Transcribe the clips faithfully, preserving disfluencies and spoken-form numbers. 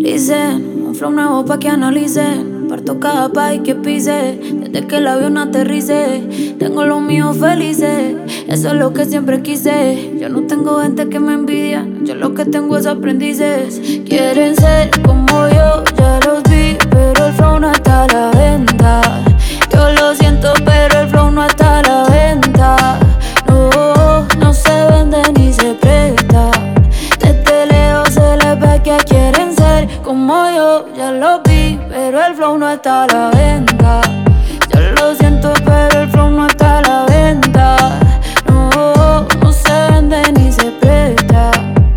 Listen, un flow nuevo pa' que analicen. Parto cada país que pise, desde que el avión aterrice. Tengo los míos felices, eso es lo que siempre quise. Yo no tengo gente que me envidia, yo lo que tengo es aprendices. Quieren ser como yo, ya los vi, pero el flow no está a la venta. Yo lo siento, pero el flow no está a la venta. No, no se vende ni se presta. Desde lejos se les ve que quieren ser como yo, ya lo vi, pero el flow no está a la venta. Yo lo siento, pero el flow no está a la venta. No, no se vende ni se presta.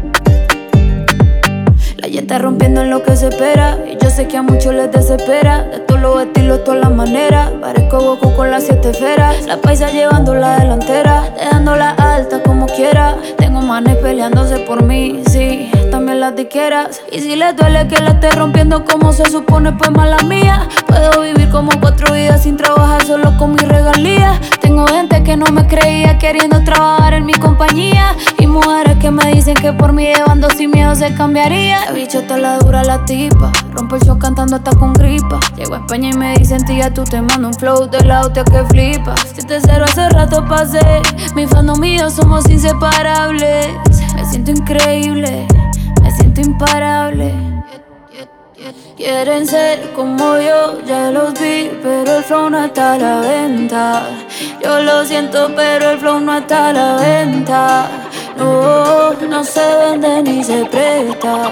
La ya está rompiendo en lo que se espera, y yo sé que a muchos les desespera. De todos los estilos, todas las maneras, parezco Goku con las siete esferas. La paisa llevando la delantera, dejándola alta como quiera. Tengo manes peleándose por mí, sí, también las diqueras. Y si les duele que la esté rompiendo como se supone, pues mala mía. Puedo vivir como cuatro vidas sin trabajar, solo con mis regalías. Tengo gente que no me creía queriendo trabajar en mi compañía, y mujeres que me dicen que por mí llevando sin miedo se cambiaría. La bichota la dura la tipa, rompo el show cantando hasta con gripa. Llego a España y me dicen tía, tú te mando un flow de la hostia que flipa. siete cero hace rato pasé, mi fandom y yo somos inseparables. Me siento increíble, me siento imparable. Quieren ser como yo, ya los vi, pero el flow no está a la venta. Yo lo siento, pero el flow no está a la venta. No, no se vende ni se presta.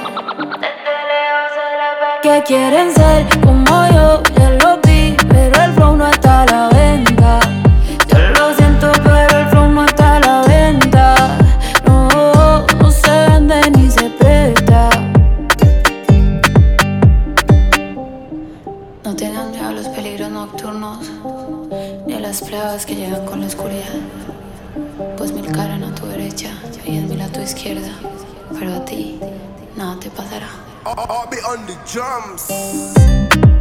Que quieren ser como yo, ya lo vi, pero el flow no está a la venta. Yo lo siento, pero el flow no está a la venta. No, no se vende ni se presta. No tienen miedo a los peligros nocturnos, ni a las plagas que llegan con la oscuridad. Pues mil caran a tu derecha y diez mil a tu izquierda, pero a ti nada te pasará. I'll be on the drums.